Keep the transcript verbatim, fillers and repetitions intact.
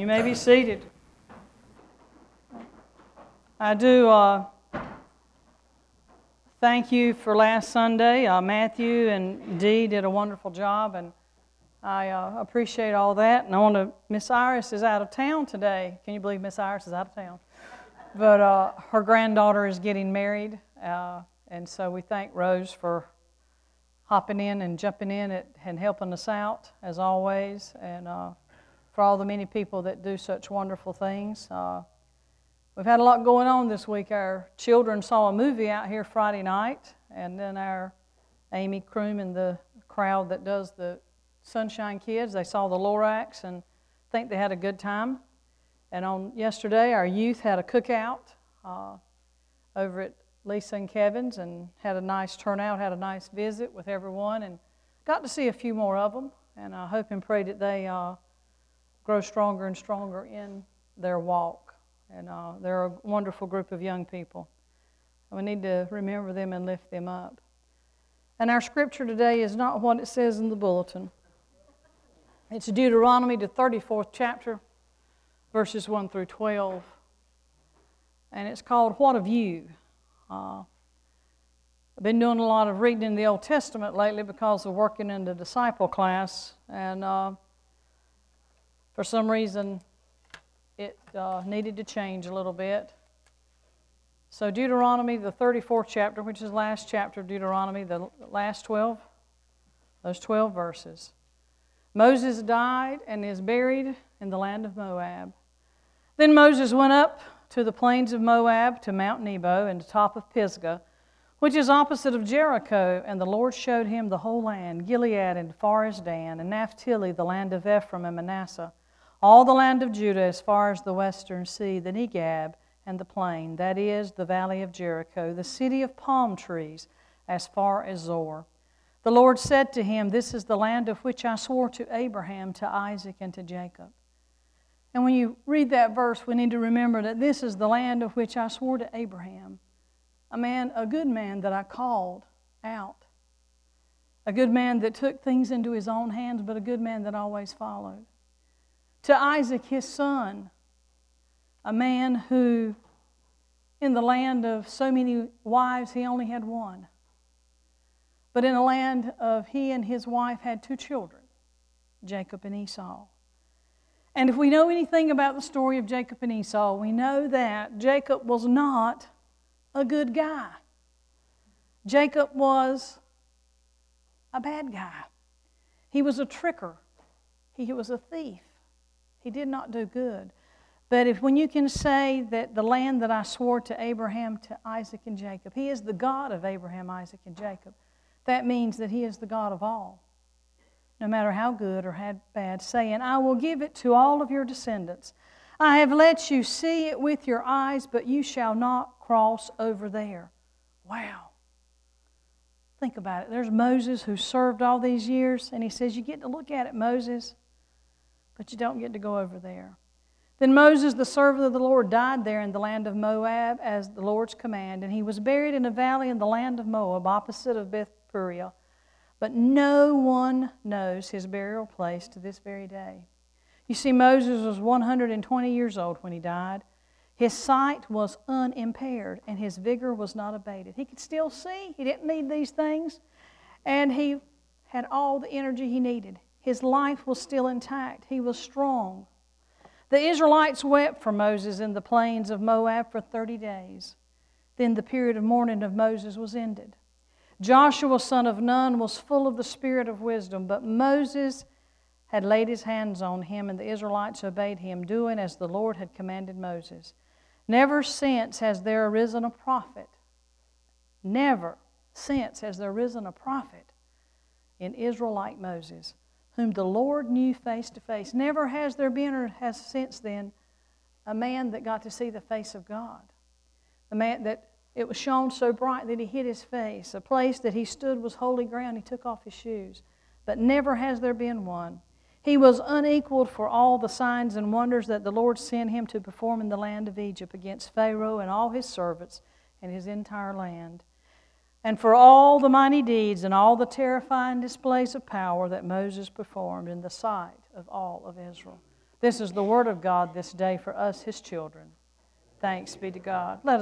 may be seated. I do uh, thank you for last Sunday. Uh, Matthew and Dee did a wonderful job, and I uh, appreciate all that. And I want to, Miss Iris is out of town today. Can you believe Miss Iris is out of town? But uh, her granddaughter is getting married, uh, and so we thank Rose for hopping in and jumping in at, and helping us out, as always, and uh, for all the many people that do such wonderful things. Uh, we've had a lot going on this week. Our children saw a movie out here Friday night, and then our Amy Kroom and the crowd that does the Sunshine Kids, they saw the Lorax, and I think they had a good time. And on yesterday, our youth had a cookout uh, over at Lisa and Kevin's, and had a nice turnout, had a nice visit with everyone, and got to see a few more of them. And I hope and pray that they uh, grow stronger and stronger in their walk. And uh, they're a wonderful group of young people. We need to remember them and lift them up. And our scripture today is not what it says in the bulletin. It's Deuteronomy, the thirty-fourth chapter, verses one through twelve. And it's called, What of You? Uh, I've been doing a lot of reading in the Old Testament lately because of working in the disciple class, and uh, for some reason it uh, needed to change a little bit. So Deuteronomy, the thirty-fourth chapter, which is the last chapter of Deuteronomy, the last twelve, those twelve verses. Moses died and is buried in the land of Moab. Then Moses went up to the plains of Moab, to Mount Nebo, and the top of Pisgah, which is opposite of Jericho, and the Lord showed him the whole land, Gilead and far as Dan, and Naphtali, the land of Ephraim and Manasseh, all the land of Judah as far as the western sea, the Negeb and the plain, that is, the valley of Jericho, the city of palm trees, as far as Zor. The Lord said to him, This is the land of which I swore to Abraham, to Isaac, and to Jacob. And when you read that verse, we need to remember that this is the land of which I swore to Abraham, a man, a good man that I called out, a good man that took things into his own hands, but a good man that always followed. To Isaac, his son, a man who, in the land of so many wives, he only had one. But in a land of he and his wife had two children, Jacob and Esau. And if we know anything about the story of Jacob and Esau, we know that Jacob was not a good guy. Jacob was a bad guy. He was a tricker. He was a thief. He did not do good. But if when you can say that the land that I swore to Abraham, to Isaac, and Jacob, He is the God of Abraham, Isaac, and Jacob, that means that He is the God of all. No matter how good or how bad, saying, I will give it to all of your descendants. I have let you see it with your eyes, but you shall not cross over there. Wow. Think about it. There's Moses who served all these years, and he says, you get to look at it, Moses, but you don't get to go over there. Then Moses, the servant of the Lord, died there in the land of Moab as the Lord's command, and he was buried in a valley in the land of Moab, opposite of Beth Peoriah. But no one knows his burial place to this very day. You see, Moses was one hundred twenty years old when he died. His sight was unimpaired, and his vigor was not abated. He could still see. He didn't need these things. And he had all the energy he needed. His life was still intact. He was strong. The Israelites wept for Moses in the plains of Moab for thirty days. Then the period of mourning of Moses was ended. Joshua, son of Nun, was full of the spirit of wisdom, but Moses had laid his hands on him, and the Israelites obeyed him, doing as the Lord had commanded Moses. Never since has there arisen a prophet. Never since has there arisen a prophet in Israel like Moses, whom the Lord knew face to face. Never has there been or has since then a man that got to see the face of God. The man that it was shone so bright that he hid his face. A place that he stood was holy ground. He took off his shoes. But never has there been one. He was unequaled for all the signs and wonders that the Lord sent him to perform in the land of Egypt against Pharaoh and all his servants and his entire land. And for all the mighty deeds and all the terrifying displays of power that Moses performed in the sight of all of Israel. This is the word of God this day for us, His children. Thanks be to God. Let us